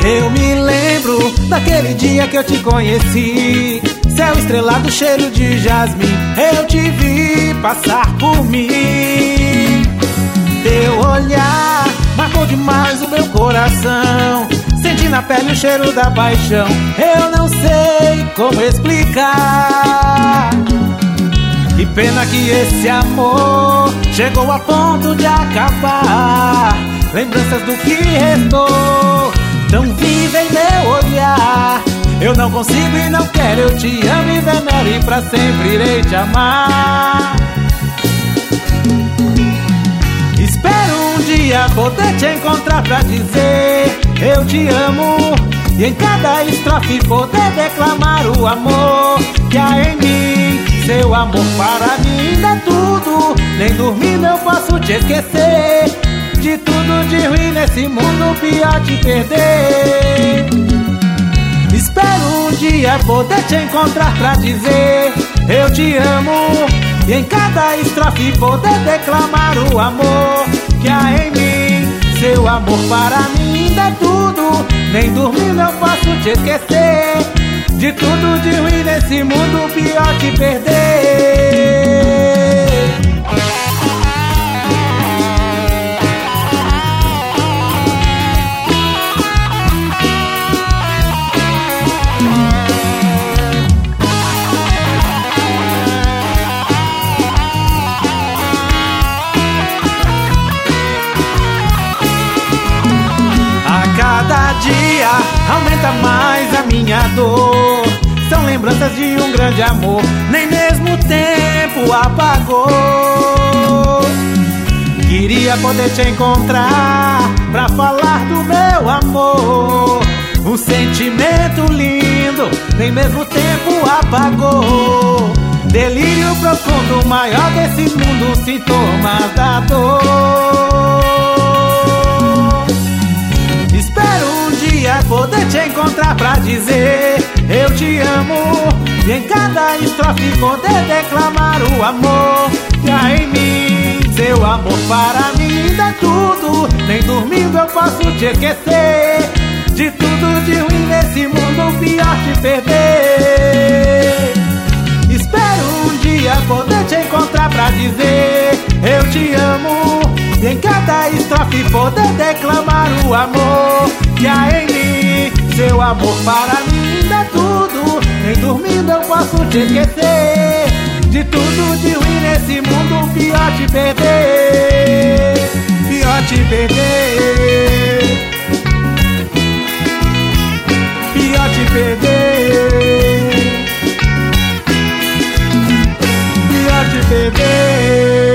Eu me lembro daquele dia que eu te conheci, céu estrelado, cheiro de jasmim. Eu te vi passar por mim. Teu olhar marcou demais o meu coração, senti na pele o cheiro da paixão. Eu não sei como explicar. Que pena que esse amor chegou a ponto de acabar. Lembranças do que restou tão viva em meu olhar. Eu não consigo e não quero, eu te amo e venero e pra sempre irei te amar. Espero um dia poder te encontrar pra dizer eu te amo, e em cada estrofe poder declamar o amor que há em mim. Seu amor para mim ainda é tudo, nem dormindo eu posso te esquecer. De tudo de ruim nesse mundo, pior te perder. Espero um dia poder te encontrar pra dizer eu te amo, e em cada estrofe poder declamar o amor que há em mim. Seu amor para mim ainda é tudo, nem dormindo eu posso te esquecer. De tudo de ruim nesse mundo, pior te perder. Cada dia aumenta mais a minha dor. São lembranças de um grande amor, nem mesmo o tempo apagou. Queria poder te encontrar pra falar do meu amor. Um sentimento lindo, nem mesmo o tempo apagou. Delírio profundo, maior desse mundo, sintomas da dor. Poder te encontrar pra dizer eu te amo, e em cada estrofe poder declamar o amor que há em mim. Seu amor para mim ainda é tudo, nem dormindo eu posso te esquecer. De tudo de ruim nesse mundo, pior te perder. Espero um dia poder te encontrar pra dizer eu te amo, e em cada estrofe poder declamar o amor que há em mim. Seu amor para mim ainda é tudo, nem dormindo eu posso te esquecer. De tudo de ruim nesse mundo, pior te perder. Pior te perder. Pior te perder. Pior te perder.